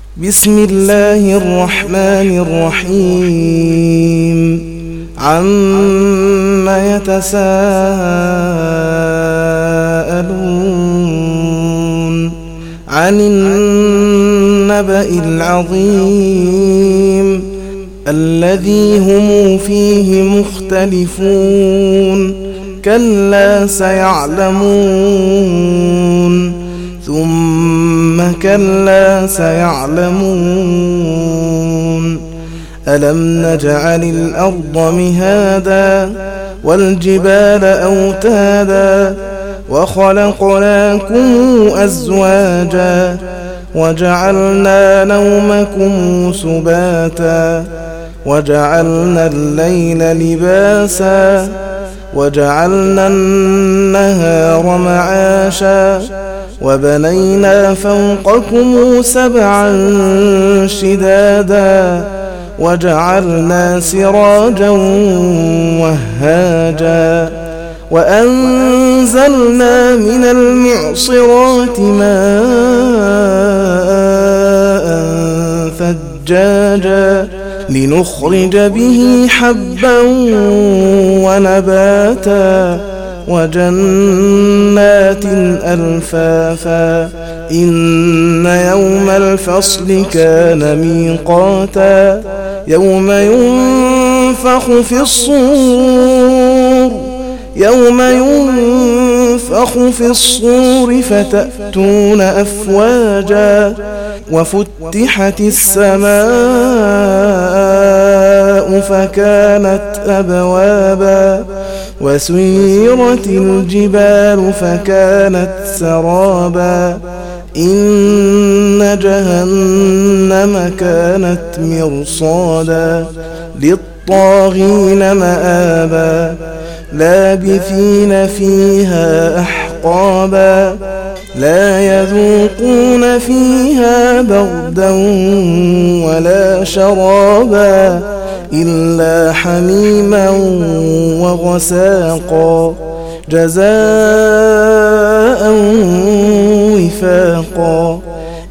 بسم الله الرحمن الرحيم عما يتساءلون عن النبأ العظيم الذي هم فيه مختلفون كلا سيعلمون ثم كلا سيعلمون ألم نجعل الأرض مهادا والجبال أوتادا وخلقناكم أزواجا وجعلنا نومكم سباتا وجعلنا الليل لباسا وجعلنا النهار معاشا وبنينا فوقكم سبعا شدادا وجعلنا سراجا وهاجا وأنزلنا من المعصرات ماء ثجاجا لنخرج به حبا ونباتا وجنات ألفافا إن يوم الفصل كان ميقاتا يوم ينفخ في الصور فتأتون أفواجا وفتحت السماء فكانت أبوابا وسيرت الجبال فكانت سرابا إن جهنم كانت مرصادا للطاغين مآبا لابثين فيها أحقابا لا يذوقون فيها بردا ولا شرابا إلا حميما وغساقا جزاء وفاقا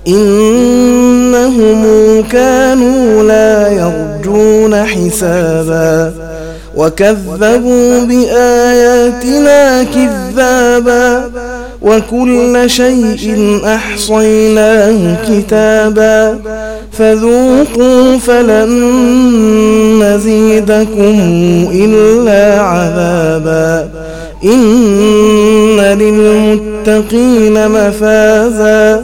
إنهم كانوا لا يرجون حسابا وكذبوا بآياتنا كذابا وكل شيء أحصيناه كتابا فذوقوا فلن نزيدكم إلا عذابا إن للمتقين مفازا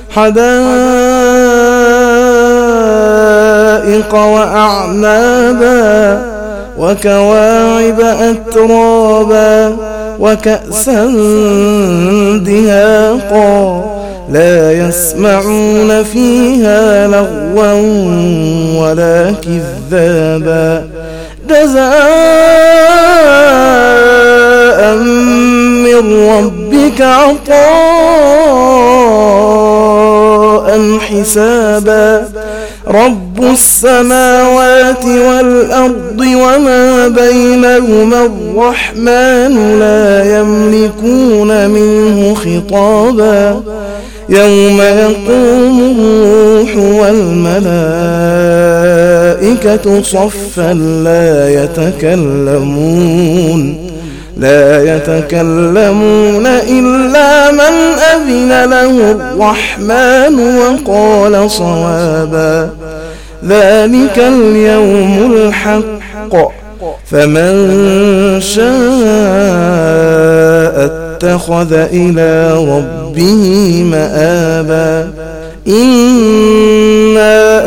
حدائق وأعنابا وكواعب أترابا وكأسا دهاقا لا يسمعون فيها لغوا ولا كذابا جزاء من ربك عطاء حسابا رب السماوات والأرض وما بينهما الرحمن لا يملكون منه خطابا يوم يقوم الروح والملائكة صفا لا يتكلمون إلا من أذن له الرحمن وقال صوابا ذلك اليوم الحق فمن شاء اتخذ إلى ربه مآبا إنا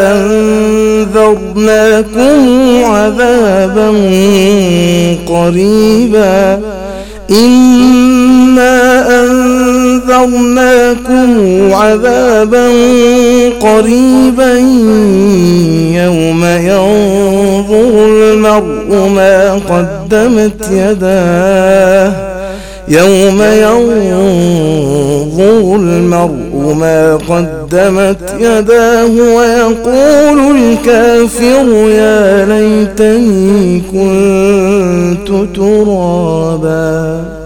أنذرناكم عذابا قريبا يوم ينظر المرء ما قدمت يداه ويقول الكافر يا ليتني كنت ترابا.